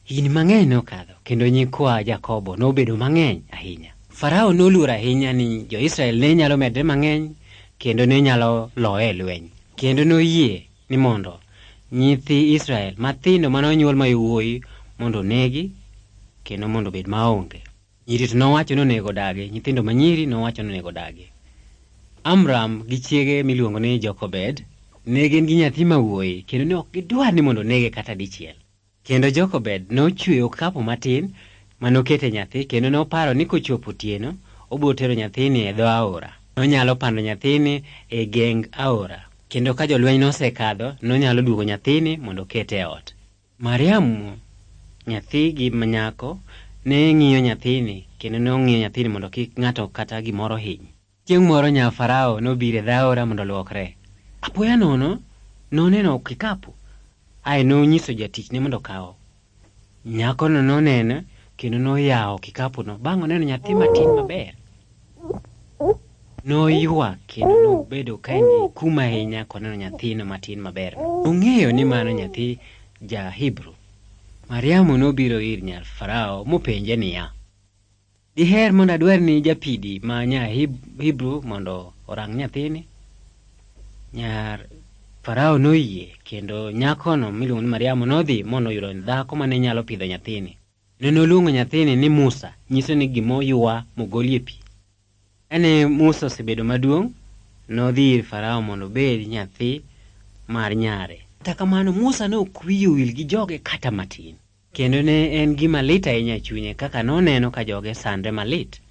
Higni mang'eny nokadho kendo nyikwa Jakobo nobedo mang'eny ahinya. Farao noluor ahinya ni jo-Israel ne nyalo medre mang'eny kendo ne nyalo loye e lweny. Kendo noyie ni mondo nyithi Israel mathindo manonyuol mayawuoyi mondo negi kendo mondo bed maonge. Nyiri to nowacho nonego dagi, nyithindo manyiri nowacho nonego dagi. Amram gi chiege miluongo ni Jokobed ne gin gi nyathi mawuoyi kendo ne ok gidwar ni mondo nege kata dichiel. Kendo Jokobed nochweyo okapu matin manokete nyathi kendo noparo ni kochopo otieno obiro tero nyathini e dho aora. Nonyalo pando nyathini e geng aora kendo ka jolweny nosekadho nonyalo duogo nyathini mondo kete e ot. Mariamu nyathi gi manyako ne ng'iyo nyathini kendo nong'iyo nyathini mondo kik ng'ato kata gimoro hiny. Chieng' moro nya Farao nobiro e dho aora mondo luokre. Apoya nono noneno kikapu. Ai nonyiso jatichne mondo kaw. Nyakono noneno kendo noyawo kikapuno bang' oneno nyathi matin maber. Noyua kendo nobedo ka en gi kum ahinya koneno nyathino matin maber. Ong'eyo ni mano nyathi ja-Hibru. Mariamu nobiro ir nyar Farao mopenje niya, diher mondo adwar ni japidi ma nya-Hibru mondo orang nyathini? Nyar Farao noyie kendo nyakono miluongo ni Mariamu nodhi mondo oyudo dhako mane nyalo pidho nyathini. Noluongo nyathini ni Musa, nyiso ni gimoyua mogolie pi. Ene Musa osebedo maduong', nodhi ir Farao mondo obed nyathi mar nyare. Kata kamano Musa ne ok wiye wil gi joge kata matin. Kendo ne en gima lit ahinya e chunye kaka noneno ka joge sandre malit.